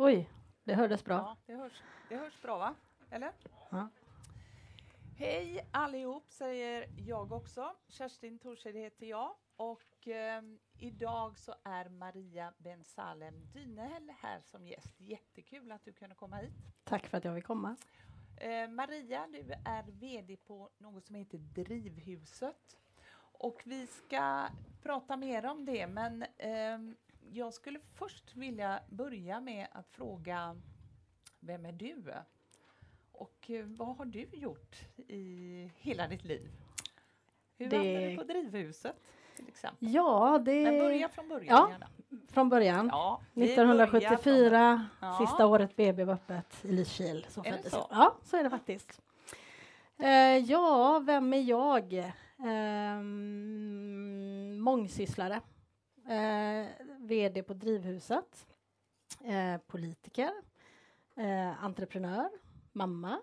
Oj, det hördes bra. Ja, det hörs bra va? Eller? Ja. Hej allihop säger jag också. Kerstin Torshed heter jag. Och idag så är Maria Ben Salem Dynehäll här som gäst. Jättekul att du kunde komma hit. Tack för att jag vill komma. Maria, du är vd på något som heter Drivhuset. Och vi ska prata mer om det, men jag skulle först vilja börja med att fråga, vem är du? Och vad har du gjort i hela ditt liv? Hur hamnade du på Drivhuset till exempel? Ja, Men börja från början gärna. Från början. Ja, 1974, sista året BB var öppet i Lysekil. Så är det så? Ja, så är det faktiskt. Ja, vem är jag? Mångsysslare. VD på Drivhuset. Politiker. Entreprenör. Mamma.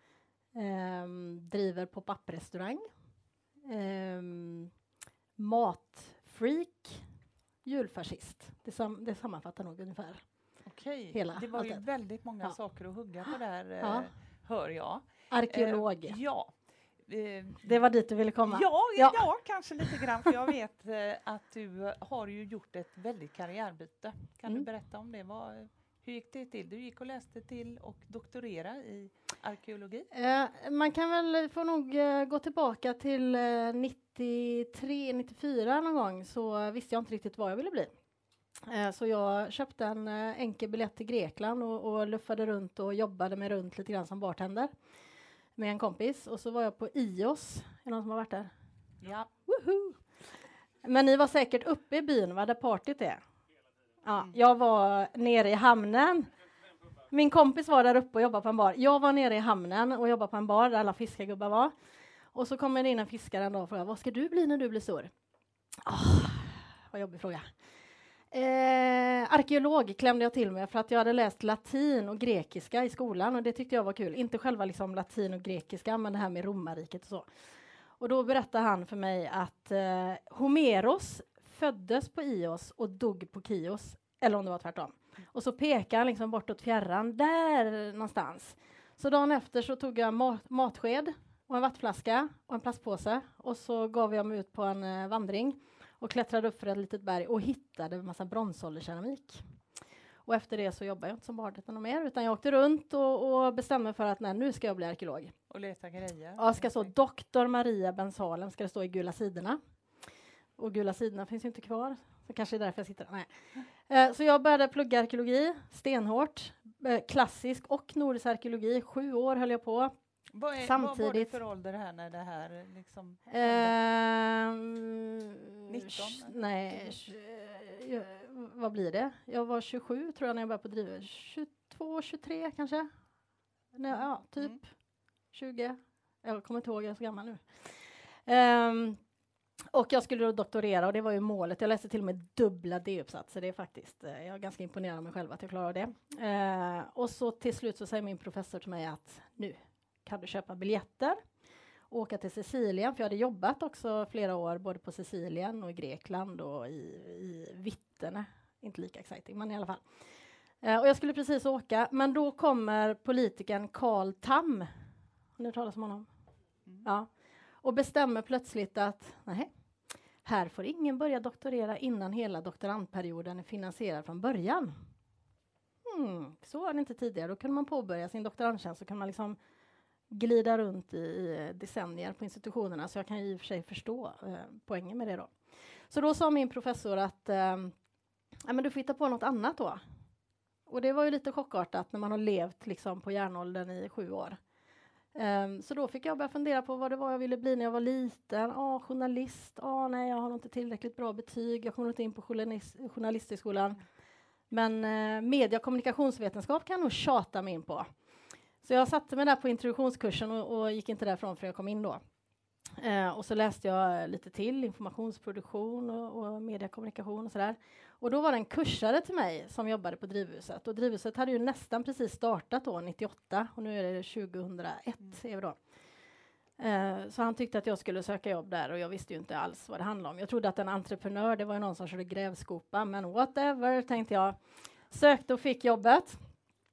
Driver pop-up-restaurang. Matfreak. Julfascist. Det sammanfattar nog ungefär. Okej, det var ju väldigt många saker att hugga på där, hör jag. Arkeolog. Ja. Det var dit du ville komma. Ja, kanske lite grann. För jag vet att du har ju gjort ett väldigt karriärbyte. Kan du berätta om det? Hur gick det till? Du gick och läste till och doktorera i arkeologi. Man kan väl få nog gå tillbaka till 93, 94 någon gång, så visste jag inte riktigt vad jag ville bli. Så jag köpte en enkel biljett till Grekland och luffade runt och jobbade mig runt lite grann som bartender med en kompis. Och så var jag på IOS. Är det någon som har varit där? Ja. Woohoo! Men ni var säkert uppe i byn, där partyt är. Ja, jag var nere i hamnen. Min kompis var där uppe och jobbade på en bar. Jag var nere i hamnen och jobbade på en bar där alla fiskargubbar var. Och så kommer det in en fiskare en dag och frågar, vad ska du bli när du blir stor? Vad jobbig fråga. Arkeolog klämde jag till med för att jag hade läst latin och grekiska i skolan och det tyckte jag var kul. Inte själva liksom latin och grekiska, men det här med romarriket och så. Och då berättade han för mig att Homeros föddes på Ios och dog på Kios, eller om det var tvärtom. Och så pekade han liksom bortåt fjärran, där någonstans. Så dagen efter så tog jag matsked och en vattflaska och en plastpåse och så gav jag mig ut på en vandring och klättrade upp för ett litet berg och hittade en massa bronsålderskeramik. Och efter det så jobbade jag inte som bartender mer, utan jag åkte runt och bestämde mig för att nu ska jag bli arkeolog. Och leta grejer. Ja, ska så Dr. Maria Ben Salem ska det stå i gula sidorna. Och gula sidorna finns ju inte kvar. Så kanske är därför jag sitter där. Nej. Så jag började plugga arkeologi stenhårt. Klassisk och nordisk arkeologi. 7 år höll jag på. Vad var det för ålder här när det här liksom... 19? Nej, vad blir det? Jag var 27 tror jag när jag började på drivet. 22, 23 kanske? Nej, ja, typ 20. Jag kommer inte ihåg, jag är så gammal nu. Och jag skulle då doktorera och det var ju målet. Jag läste till och med dubbla D-uppsatser. Det är faktiskt, jag är ganska imponerad av mig själv att jag klarar det. Och så till slut så säger min professor till mig att nu kan du köpa biljetter och åka till Sicilien. För jag hade jobbat också flera år både på Sicilien och i Grekland och i Vittene. Inte lika exciting, men i alla fall. Och jag skulle precis åka, men då kommer politikern Carl Tham. Har ni talat om honom? Ja. Och bestämmer plötsligt att nej, här får ingen börja doktorera innan hela doktorandperioden är finansierad från början. Så var det inte tidigare. Då kunde man påbörja sin doktorandtjänst så kan man liksom glida runt i decennier på institutionerna. Så jag kan i och för sig förstå poängen med det då. Så då sa min professor att men du får hitta på något annat då. Och det var ju lite chockartat när man har levt liksom på järnåldern i 7 år. Så då fick jag börja fundera på vad det var jag ville bli när jag var liten. Journalist. Nej, jag har nog inte tillräckligt bra betyg. Jag kommer inte in på journalisthögskolan. Men media- och kommunikationsvetenskap kan jag nog tjata mig in på. Så jag satte mig där på introduktionskursen och gick inte därifrån för jag kom in då. Och så läste jag lite till, informationsproduktion och mediekommunikation och sådär. Och då var det en kursare till mig som jobbade på Drivhuset. Och Drivhuset hade ju nästan precis startat då, 98. Och nu är det 2001 är vi då. Så han tyckte att jag skulle söka jobb där och jag visste ju inte alls vad det handlade om. Jag trodde att en entreprenör, det var ju någon som körde grävskopa. Men whatever, tänkte jag. Sökte och fick jobbet.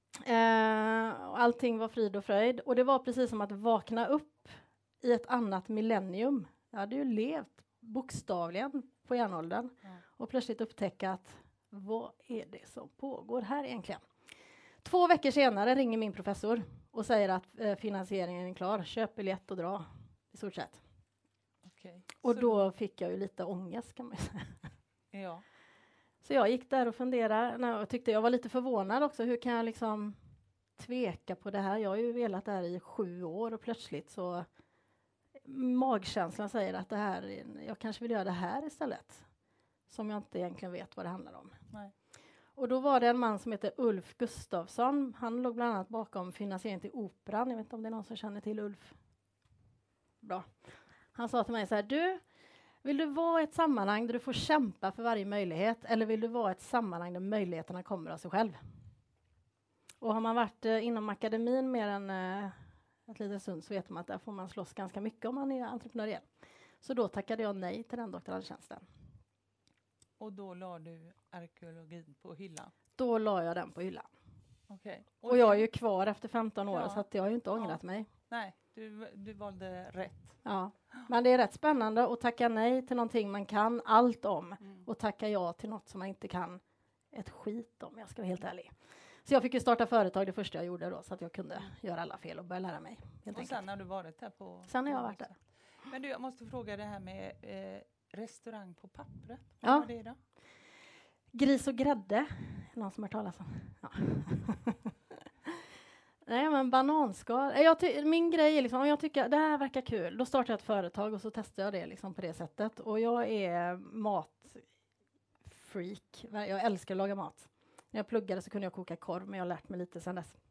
Och allting var frid och fröjd. Och det var precis som att vakna upp i ett annat millennium. Jag hade ju levt bokstavligen på järnåldern. Ja. Och plötsligt upptäcka att vad är det som pågår här egentligen? 2 veckor senare ringer min professor och säger att finansieringen är klar. Köp biljett och dra, i stort sett. Okej. Och Så då fick jag ju lite ångest, kan man säga. Ja. Så jag gick där och funderade. Och tyckte jag var lite förvånad också. Hur kan jag liksom tveka på det här? Jag har ju velat det här i 7 år och plötsligt så magkänslan säger att det här, jag kanske vill göra det här istället. Som jag inte egentligen vet vad det handlar om. Nej. Och då var det en man som heter Ulf Gustafsson. Han låg bland annat bakom finansieringen till Operan. Jag vet inte om det är någon som känner till Ulf. Bra. Han sa till mig så här: du, vill du vara i ett sammanhang där du får kämpa för varje möjlighet, eller vill du vara i ett sammanhang där möjligheterna kommer av sig själv? Och har man varit inom akademin mer än ett litet stund så vet man att där får man slåss ganska mycket om man är entreprenöriell. Så då tackade jag nej till den doktorandtjänsten. Och då la du arkeologin på hyllan? Då la jag den på hyllan. Okej. Och jag är ju kvar efter 15 år Ja. så att jag har ju inte ångrat mig. Nej, du valde rätt. Ja. Men det är rätt spännande att tacka nej till någonting man kan allt om och tacka ja till något som man inte kan ett skit om, jag ska vara helt ärlig. Så jag fick ju starta företag det första jag gjorde då så att jag kunde göra alla fel och börja lära mig. Och sen har du varit där på... Sen har jag varit där. Men du, jag måste fråga det här med restaurang på pappret. Ja. Vad var det då? Gris och grädde. Någon som har hört talas om? Ja. Nej, men bananskal. Min grej är liksom, om jag tycker det här verkar kul, då startar jag ett företag och så testar jag det liksom på det sättet. Och jag är matfreak. Jag älskar att laga mat. När jag pluggade så kunde jag koka korv, men jag har lärt mig lite sedan dess.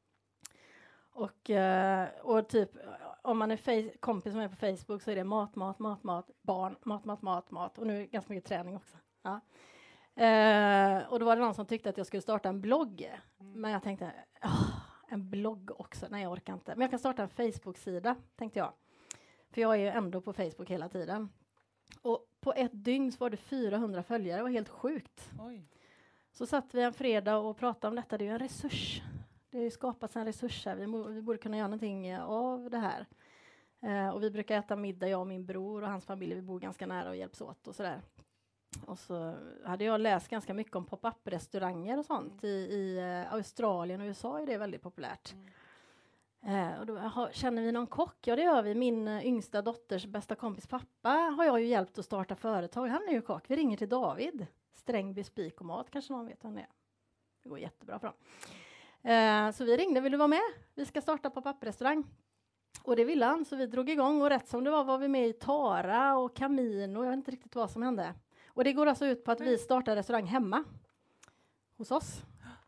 Och typ, om man är kompis som är på Facebook så är det mat, barn, mat. Och nu är det ganska mycket träning också. Ja. Och då var det någon som tyckte att jag skulle starta en blogg. Men jag tänkte, en blogg också? Nej, jag orkar inte. Men jag kan starta en Facebook-sida, tänkte jag. För jag är ju ändå på Facebook hela tiden. Och på ett dygn så var det 400 följare. Det var helt sjukt. Oj. Så satt vi en fredag och pratade om detta. Det är ju en resurs. Det har ju skapats en resurs här. Vi borde kunna göra någonting av det här. Och vi brukar äta middag, jag och min bror och hans familj. Vi bor ganska nära och hjälps åt och sådär. Och så hade jag läst ganska mycket om pop-up-restauranger och sånt. I Australien och USA är det väldigt populärt. Och då känner vi någon kock? Ja, det gör vi. Min yngsta dotters bästa kompis pappa har jag ju hjälpt att starta företag. Han är ju kock. Vi ringer till David. Strängby spik och mat. Kanske någon vet vem det är. Det går jättebra för dem. Så vi ringde. Vill du vara med? Vi ska starta pop-up-restaurang. Och det ville han. Så vi drog igång. Och rätt som det var vi med i Tara och Camino. Jag vet inte riktigt vad som hände. Och det går alltså ut på att vi startar restaurang hemma. Hos oss.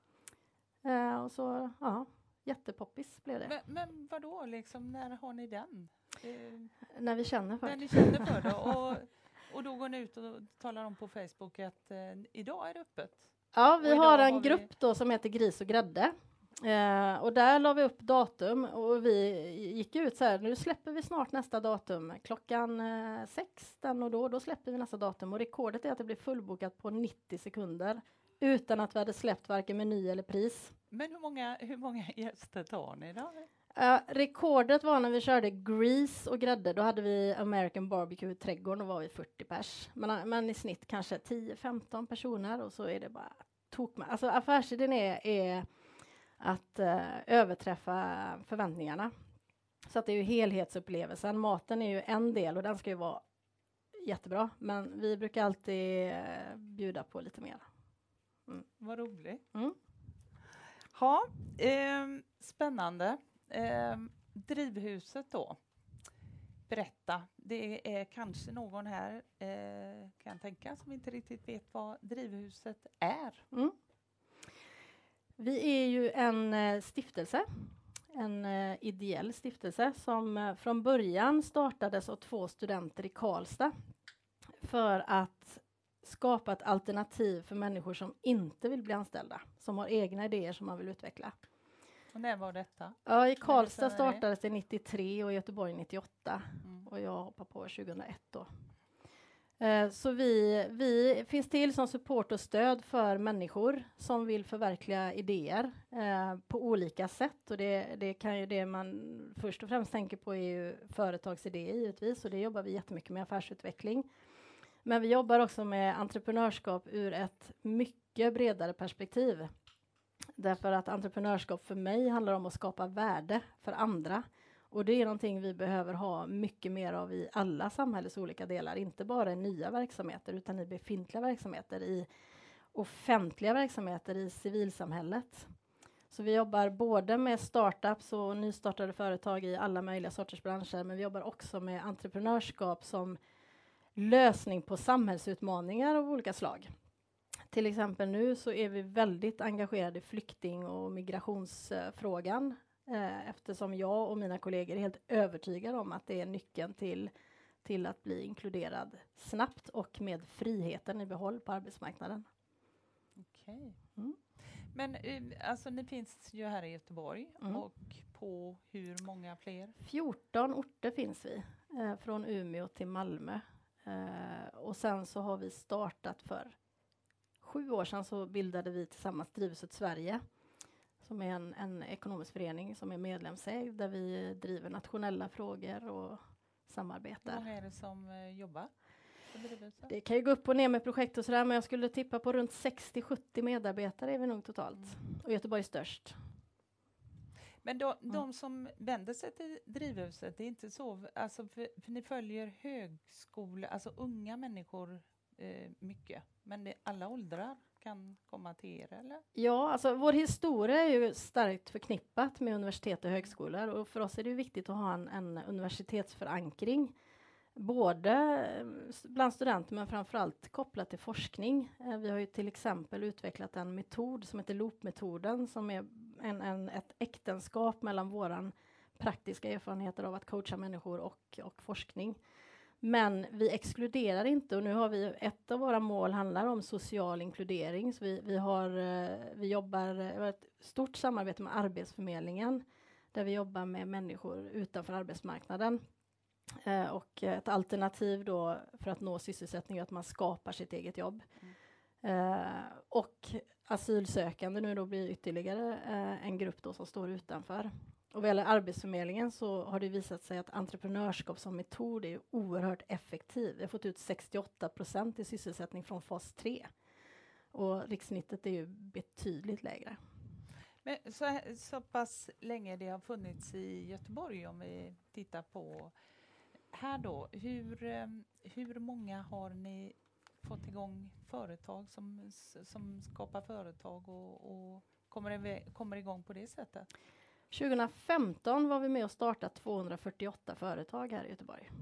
Och så, ja. Jättepoppis blev det. Men vadå, liksom, när har ni den? När vi känner för det. När ni känner för det. Och då går ni ut och talar om på Facebook att idag är det öppet. Ja, vi har en grupp då som heter Gris och grädde. Och där la vi upp datum och vi gick ut så här, nu släpper vi snart nästa datum. Klockan 6 den och då släpper vi nästa datum. Och rekordet är att det blir fullbokat på 90 sekunder. Utan att vi hade släppt varken meny eller pris. Men hur många gäster tar ni då? Rekordet var när vi körde Grease och grädde. Då hade vi American Barbecue i trädgården. Då var vi 40 pers. Men i snitt kanske 10-15 personer. Och så är det bara tokma. Alltså affärsidén är att överträffa förväntningarna. Så att det är ju helhetsupplevelsen. Maten är ju en del och den ska ju vara jättebra. Men vi brukar alltid bjuda på lite mer. Vad roligt. Ja, spännande. Drivhuset då. Berätta. Det är kanske någon här, kan jag tänka, som inte riktigt vet vad Drivhuset är. Vi är ju en stiftelse. En ideell stiftelse som från början startades av 2 studenter i Karlstad. För att skapa ett alternativ för människor som inte vill bli anställda. Som har egna idéer som man vill utveckla. Och när var detta? Ja, i Karlstad startades det 93 och i Göteborg 98. Och jag hoppade på 2001 då. Så vi finns till som support och stöd för människor som vill förverkliga idéer på olika sätt. Och det kan ju det man först och främst tänker på är ju företagsidéer givetvis, och det jobbar vi jättemycket med, affärsutveckling. Men vi jobbar också med entreprenörskap ur ett mycket bredare perspektiv. Därför att entreprenörskap för mig handlar om att skapa värde för andra. Och det är någonting vi behöver ha mycket mer av i alla samhällets olika delar. Inte bara i nya verksamheter utan i befintliga verksamheter, i offentliga verksamheter, i civilsamhället. Så vi jobbar både med startups och nystartade företag i alla möjliga sorters branscher. Men vi jobbar också med entreprenörskap som lösning på samhällsutmaningar av olika slag. Till exempel nu så är vi väldigt engagerade i flykting- och migrationsfrågan. Eftersom jag och mina kollegor är helt övertygade om att det är nyckeln till att bli inkluderad snabbt och med friheten i behåll på arbetsmarknaden. Okej. Men alltså ni finns ju här i Göteborg och på hur många fler? 14 orter finns vi, från Umeå till Malmö. Och sen så har vi startat för 7 år sedan, så bildade vi tillsammans Drivhuset Sverige, som är en ekonomisk förening som är medlemsägd, där vi driver nationella frågor och samarbetar. Hur många är det som jobbar? Det kan ju gå upp och ner med projekt och sådär, men jag skulle tippa på runt 60-70 medarbetare är vi nog totalt. Och Göteborg är störst. Men de som vänder sig till Drivhuset, det är inte så, alltså för ni följer högskola, alltså unga människor mycket, men alla åldrar kan komma till er, eller? Ja, alltså vår historia är ju starkt förknippat med universitet och högskolor, och för oss är det viktigt att ha en universitetsförankring, både bland studenter men framförallt kopplat till forskning. Vi har ju till exempel utvecklat en metod som heter Loop-metoden, som är ett äktenskap mellan våran praktiska erfarenheter av att coacha människor och forskning. Men vi exkluderar inte, och nu har vi ett av våra mål handlar om social inkludering. Så vi jobbar ett stort samarbete med Arbetsförmedlingen, där vi jobbar med människor utanför arbetsmarknaden. Och ett alternativ då för att nå sysselsättning är att man skapar sitt eget jobb. Och asylsökande nu då blir ytterligare en grupp då som står utanför. Och vad gäller Arbetsförmedlingen så har det visat sig att entreprenörskap som metod är oerhört effektiv. Vi har fått ut 68% i sysselsättning från fas 3. Och rikssnittet är ju betydligt lägre. Men så pass länge det har funnits i Göteborg, om vi tittar på här då, hur många har ni fått igång företag som skapar företag och kommer igång på det sättet? 2015 var vi med och startade 248 företag här i Göteborg.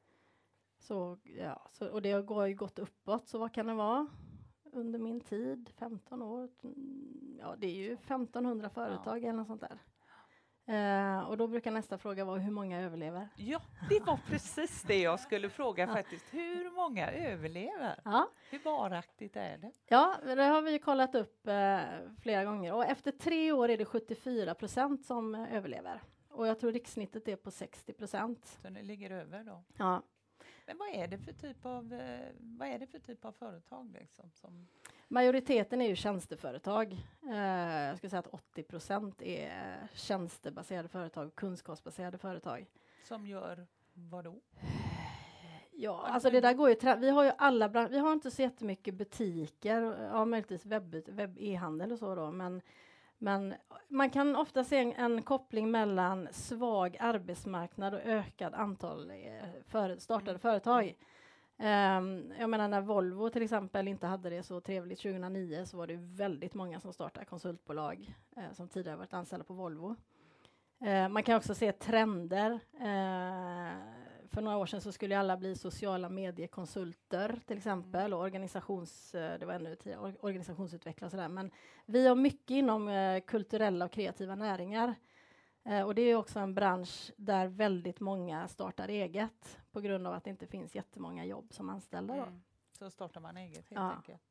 Och det har ju gått uppåt, så vad kan det vara? Under min tid, 15 år, ja det är ju 1500 företag eller något sånt där. Och då brukar nästa fråga vara hur många överlever? Ja, det var precis det jag skulle fråga faktiskt. Hur många överlever? Ja. Hur varaktigt är det? Ja, det har vi kollat upp flera gånger. Och efter 3 år är det 74% som överlever. Och jag tror rikssnittet är på 60%. Så det ligger över då? Ja. Men vad är det för typ av företag liksom som... Majoriteten är ju tjänsteföretag. Jag skulle säga att 80% är tjänstebaserade företag, kunskapsbaserade företag. Som gör vad då? Ja, alltså det där går ju... Vi har ju vi har inte så jättemycket butiker, ja möjligtvis webb-e-handel och så då, men man kan ofta se en koppling mellan svag arbetsmarknad och ökad antal startade företag. Jag menar när Volvo till exempel inte hade det så trevligt 2009, så var det väldigt många som startade konsultbolag som tidigare varit anställda på Volvo. Man kan också se trender. För några år sedan så skulle alla bli sociala mediekonsulter till exempel, och det var ännu tidigare, organisationsutvecklare och sådär. Men vi har mycket inom kulturella och kreativa näringar. Och det är också en bransch där väldigt många startar eget på grund av att det inte finns jättemånga jobb som anställda. Då. Så startar man eget helt enkelt.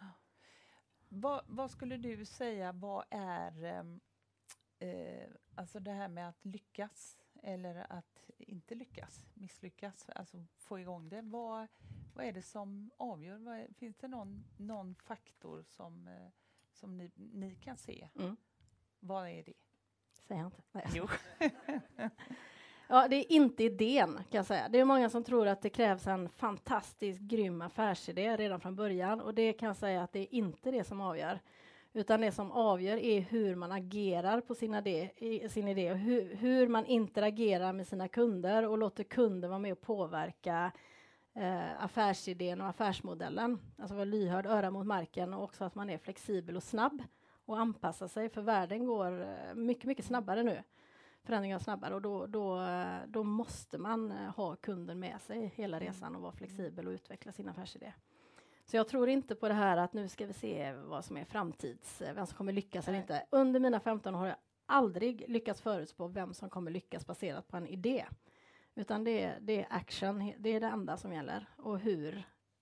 Vad skulle du säga, vad är alltså det här med att lyckas eller att inte lyckas, misslyckas, alltså få igång det. Vad är det som avgör? Finns det någon faktor som ni kan se? Vad är det? Säger jag inte. Nej. Jo. Ja, det är inte idén, kan jag säga. Det är många som tror att det krävs en fantastisk, grym affärsidé redan från början. Och det kan jag säga att det är inte det som avgör. Utan det som avgör är hur man agerar på sin idé. Och hur man interagerar med sina kunder och låter kunder vara med och påverka affärsidén och affärsmodellen. Alltså vara lyhörd, öra mot marken, och också att man är flexibel och snabb och anpassa sig. För världen går mycket, mycket snabbare nu. Förändringar snabbare, och då måste man ha kunden med sig hela resan och vara flexibel och utveckla sin affärsidé. Så jag tror inte på det här att nu ska vi se vad som är vem som kommer lyckas eller inte. Under mina 15 år har jag aldrig lyckats förutspå vem som kommer lyckas baserat på en idé. Utan det är action, det är det enda som gäller. Och hur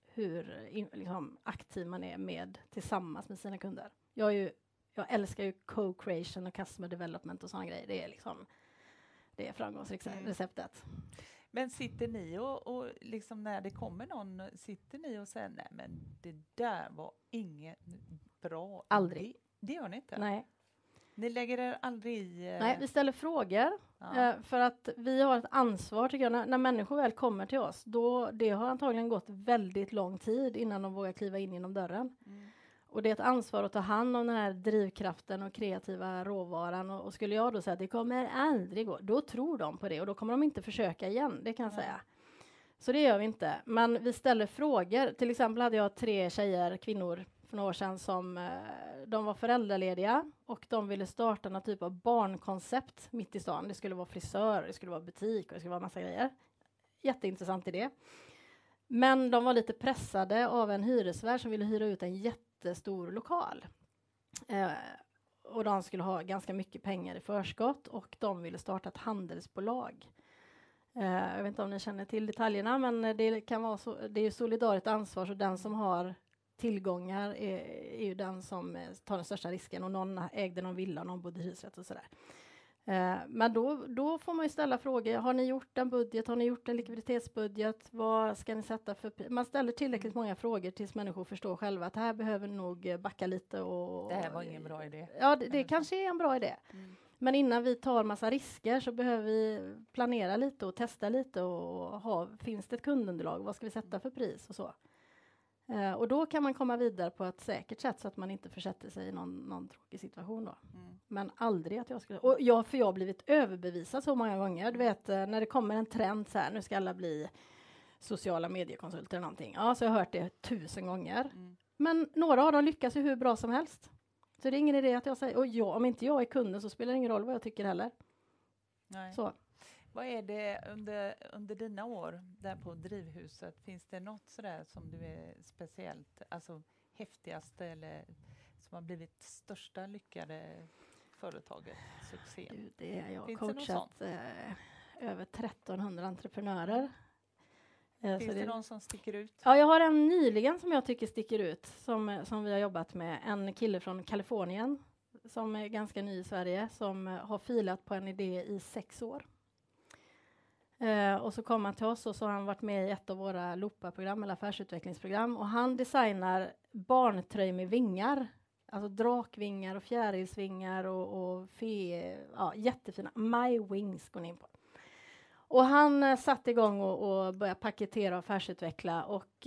liksom aktiv man är med tillsammans med sina kunder. Jag älskar ju co-creation och customer development och sådana grejer. Det är framgångsreceptet. Men sitter ni och liksom när det kommer någon, sitter ni och säger nej men det där var inget bra? Aldrig. Det gör ni inte? Nej. Ni lägger er aldrig i... Nej, vi ställer frågor. För att vi har ett ansvar, tycker jag, när människor väl kommer till oss. Det har antagligen gått väldigt lång tid innan de vågar kliva in genom dörren. Och det är ett ansvar att ta hand om den här drivkraften och kreativa råvaran. Och skulle jag då säga att det kommer aldrig gå, då tror de på det. Och då kommer de inte försöka igen, det kan jag säga. Så det gör vi inte. Men vi ställer frågor. Till exempel hade jag 3 kvinnor för några år sedan som de var föräldralediga. Och de ville starta någon typ av barnkoncept mitt i stan. Det skulle vara frisör, det skulle vara butik och det skulle vara massa grejer. Jätteintressant idé. Men de var lite pressade av en hyresvärd som ville hyra ut en jättestor lokal. Och de skulle ha ganska mycket pengar i förskott och de ville starta ett handelsbolag. Jag vet inte om ni känner till detaljerna, men det kan vara så, det är ju solidariskt ansvar, så den som har tillgångar är ju den som tar den största risken, och någon ägde någon villa och någon bodde i hyresrätt och sådär. Men då får man ju ställa frågor. Har ni gjort en budget? Har ni gjort en likviditetsbudget? Vad ska ni sätta för... Man ställer tillräckligt många frågor tills människor förstår själva att här behöver nog backa lite. Det här var ingen bra idé. Ja, det kanske är en bra idé. Men innan vi tar massa risker så behöver vi planera lite och testa lite och finns det ett kundunderlag? Vad ska vi sätta för pris och så? Och då kan man komma vidare på ett säkert sätt så att man inte försätter sig i någon tråkig situation då. Men aldrig att jag skulle... Och jag har blivit överbevisad så många gånger. Du vet, när det kommer en trend så här, nu ska alla bli sociala mediekonsulter eller någonting. Ja, så jag har hört det 1000 gånger. Men några av dem lyckas ju hur bra som helst. Så det är ingen idé att jag säger, och om inte jag är kunden så spelar det ingen roll vad jag tycker heller. Nej. Så. Vad är det under dina år där på Drivhuset? Finns det något sådär som du är speciellt, alltså häftigaste eller som har blivit största lyckade företaget, succén? Det är jag har coachat över 1300 entreprenörer. Finns det någon som sticker ut? Ja, jag har en nyligen som jag tycker sticker ut som vi har jobbat med. En kille från Kalifornien som är ganska ny i Sverige som har filat på en idé i 6 år. Och så kom han till oss och så har han varit med i ett av våra LOPA-program eller affärsutvecklingsprogram. Och han designar barntröj med vingar. Alltså drakvingar och fjärilsvingar och jättefina. My Wings går ni in på. Och han satte igång och började paketera och affärsutveckla. Och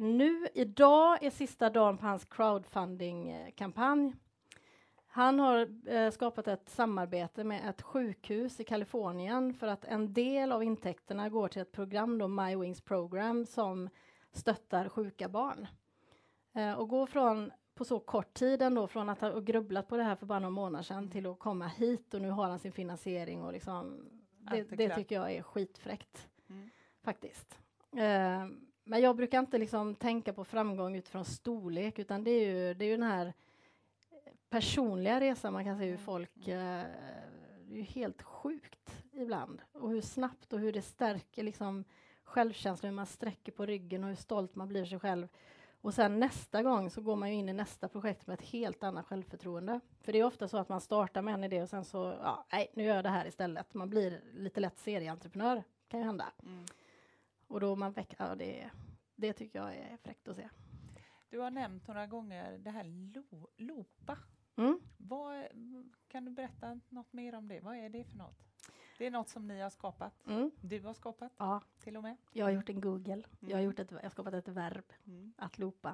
idag är sista dagen på hans crowdfunding-kampanj. Han har skapat ett samarbete med ett sjukhus i Kalifornien för att en del av intäkterna går till ett program, då My Wings Program, som stöttar sjuka barn. Och går på så kort tid ändå, från att ha grubblat på det här för bara några månader sedan till att komma hit, och nu har han sin finansiering och liksom, det tycker jag är skitfräckt faktiskt. Men jag brukar inte liksom tänka på framgång utifrån storlek, utan det är ju den här personliga resan. Man kan se hur folk, det är ju helt sjukt ibland, och hur snabbt och hur det stärker liksom självkänslan, hur man sträcker på ryggen och hur stolt man blir sig själv. Och sen nästa gång så går man ju in i nästa projekt med ett helt annat självförtroende. För det är ofta så att man startar med en idé och sen så, nu gör jag det här istället. Man blir lite lätt serieentreprenör, kan ju hända. Och då man Det tycker jag är fräckt att se. Du har nämnt några gånger det här LOPA. Kan du berätta något mer om det? Vad är det för något? Det är något som ni har skapat. Du har skapat till och med. Jag har gjort en Google. Jag har skapat ett verb. Att loopa.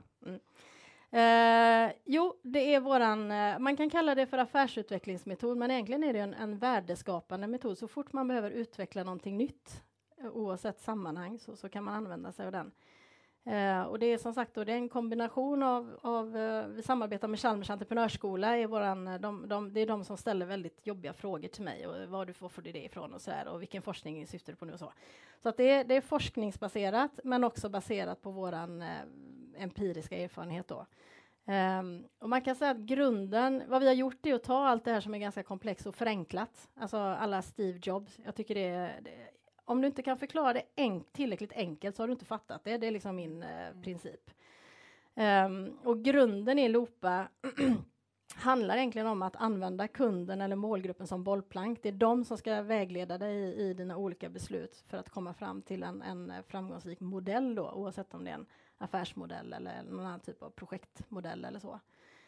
Det är våran, man kan kalla det för affärsutvecklingsmetod, men egentligen är det en värdeskapande metod. Så fort man behöver utveckla någonting nytt, oavsett sammanhang, så kan man använda sig av den. Och det är som sagt då, det är en kombination av vi samarbetar med Chalmers entreprenörsskola, det är de som ställer väldigt jobbiga frågor till mig, och var får du det ifrån och så här, och vilken forskning syftar du på nu och så. Så att det är forskningsbaserat, men också baserat på våran empiriska erfarenhet då. Och man kan säga att grunden, vad vi har gjort är att ta allt det här som är ganska komplext och förenklat, alltså alla Steve Jobs. Jag tycker det om du inte kan förklara det tillräckligt enkelt så har du inte fattat det. Det är liksom min princip. Och grunden i LOPA handlar egentligen om att använda kunden eller målgruppen som bollplank. Det är de som ska vägleda dig i dina olika beslut för att komma fram till en framgångsrik modell då, oavsett om det är en affärsmodell eller någon annan typ av projektmodell eller så.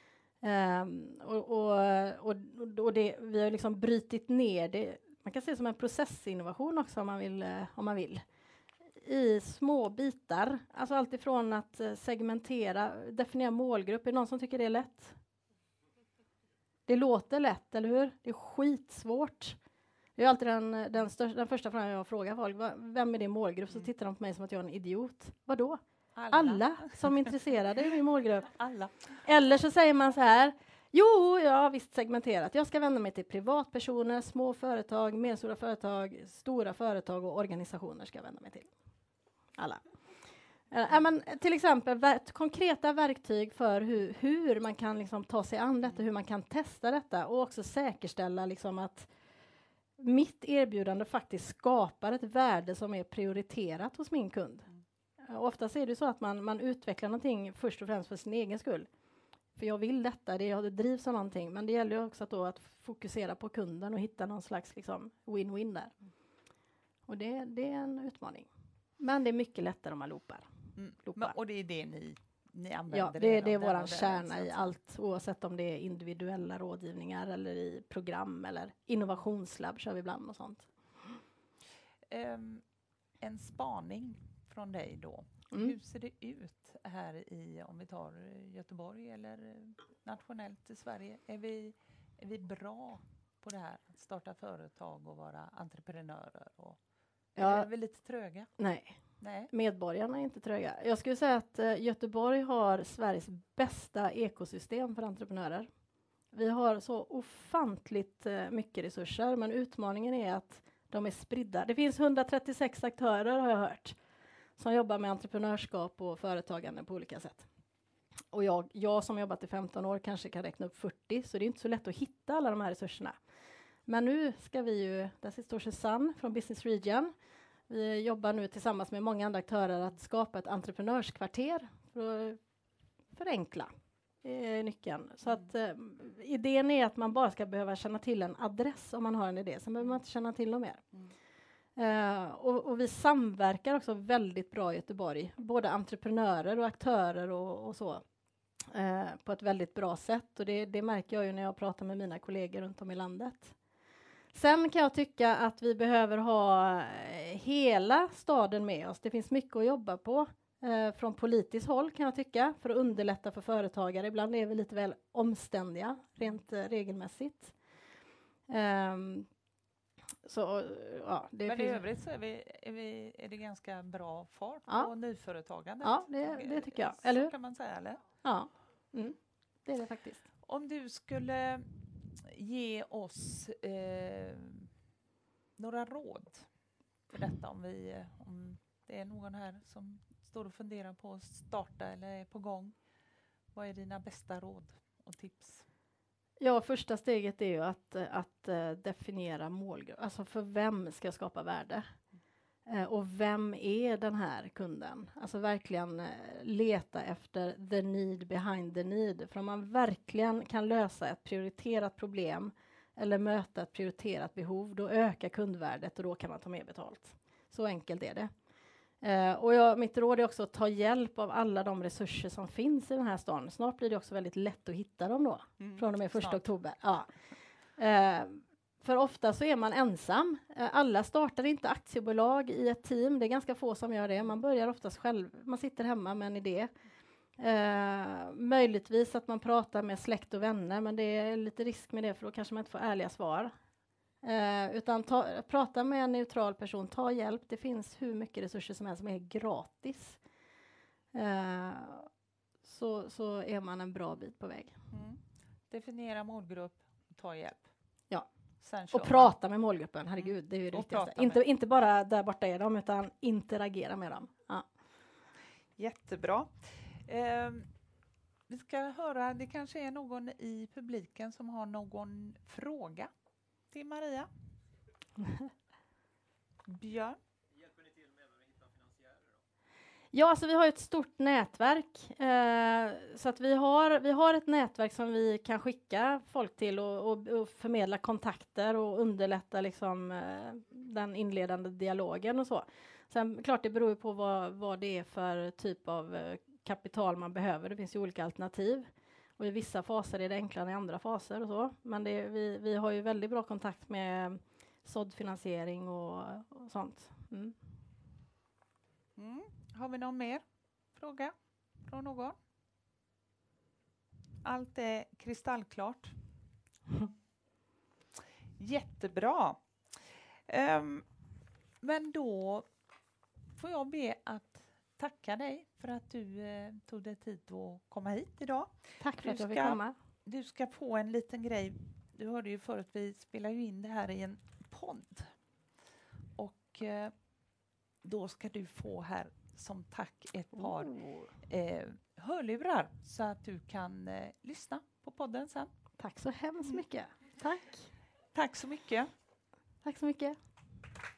Vi har liksom brytit ner det. Man kan se det som en processinnovation också om man vill. I små bitar. Alltså allt ifrån att segmentera, definiera målgrupp. Är det någon som tycker det är lätt? Det låter lätt, eller hur? Det är skitsvårt. Det är alltid den första frågan jag frågar folk. Vem är din målgrupp? Så tittar de på mig som att jag är en idiot. Vadå? Alla som är intresserade är min målgrupp. Alla. Eller så säger man så här. Jo, jag har visst segmenterat. Jag ska vända mig till privatpersoner, små företag, medelstora företag, stora företag och organisationer ska jag vända mig till. Alla. Men till exempel konkreta verktyg för hur man kan liksom ta sig an detta, hur man kan testa detta och också säkerställa liksom att mitt erbjudande faktiskt skapar ett värde som är prioriterat hos min kund. Oftast är det så att man utvecklar någonting först och främst för sin egen skull. För jag vill detta, det drivs av någonting. Men det gäller ju också att fokusera på kunden och hitta någon slags liksom win-win där. Och det är en utmaning. Men det är mycket lättare om man loopar. Och det är det ni använder? Ja, det är våran kärna i allt. Oavsett om det är individuella rådgivningar eller i program eller innovationslabb kör vi ibland och sånt. En spaning från dig då. Hur ser det ut här om vi tar Göteborg eller nationellt i Sverige? Är vi bra på det här? Att starta företag och vara entreprenörer? Är vi lite tröga? Nej. Medborgarna är inte tröga. Jag skulle säga att Göteborg har Sveriges bästa ekosystem för entreprenörer. Vi har så ofantligt mycket resurser, men utmaningen är att de är spridda. Det finns 136 aktörer har jag hört, som jobbar med entreprenörskap och företagande på olika sätt. Och jag som jobbat i 15 år kanske kan räkna upp 40, så det är inte så lätt att hitta alla de här resurserna. Men nu ska vi ju, där står Susanne från Business Region. Vi jobbar nu tillsammans med många andra aktörer att skapa ett entreprenörskvarter för att förenkla. Det är nyckeln. Så att idén är att man bara ska behöva känna till en adress om man har en idé. Sen behöver man inte känna till något mer. Och vi samverkar också väldigt bra i Göteborg. Både entreprenörer och aktörer och så. På ett väldigt bra sätt. Och det märker jag ju när jag pratar med mina kollegor runt om i landet. Sen kan jag tycka att vi behöver ha hela staden med oss. Det finns mycket att jobba på. Från politiskt håll kan jag tycka. För att underlätta för företagare. Ibland är vi lite väl omständiga. Rent regelmässigt. Men i övrigt så är det ganska bra fart på nyföretagandet. Ja, det tycker jag. Eller hur? Så kan man säga, eller? Ja, det är det faktiskt. Om du skulle ge oss några råd för detta, om det är någon här som står och funderar på att starta eller är på gång. Vad är dina bästa råd och tips? Ja, första steget är ju att definiera målgrupp. Alltså för vem ska jag skapa värde? Och vem är den här kunden? Alltså verkligen leta efter the need behind the need. För om man verkligen kan lösa ett prioriterat problem eller möta ett prioriterat behov, då ökar kundvärdet och då kan man ta mer betalt. Så enkelt är det. Och mitt råd är också att ta hjälp av alla de resurser som finns i den här stan. Snart blir det också väldigt lätt att hitta dem då, från och med 1 oktober. Ja. För ofta så är man ensam. Alla startar inte aktiebolag i ett team. Det är ganska få som gör det. Man börjar oftast själv. Man sitter hemma med en idé. Möjligtvis att man pratar med släkt och vänner, men det är lite risk med det, för då kanske man inte får ärliga svar. Utan prata med en neutral person, ta hjälp. Det finns hur mycket resurser som helst som är gratis. Så är man en bra bit på väg. Definiera målgrupp, ta hjälp. Ja, Sen och prata med målgruppen, herregud, det är ju det viktigaste. Inte bara där borta är de, utan interagera med dem. Ja. Jättebra. Vi ska höra, det kanske är någon i publiken som har någon fråga till Maria. Björn? Hjälper ni till med att hitta finansiärer då? Ja, alltså vi har ett stort nätverk. Så att vi har ett nätverk som vi kan skicka folk till och förmedla kontakter och underlätta liksom, den inledande dialogen och så. Sen klart, det beror ju på vad det är för typ av kapital man behöver. Det finns ju olika alternativ. Och i vissa faser är det enklare än i andra faser och så. Men vi har ju väldigt bra kontakt med såddfinansiering och sånt. Har vi någon mer fråga från någon? Allt är kristallklart. Jättebra. Men då får jag be att tacka dig för att du tog dig tid att komma hit idag. Tack för att jag fick komma. Du ska få en liten grej. Du hörde ju förut, vi spelar ju in det här i en podd. Och då ska du få här som tack ett par hörlurar så att du kan lyssna på podden sen. Tack så hemskt mycket. Tack. Tack så mycket. Tack så mycket.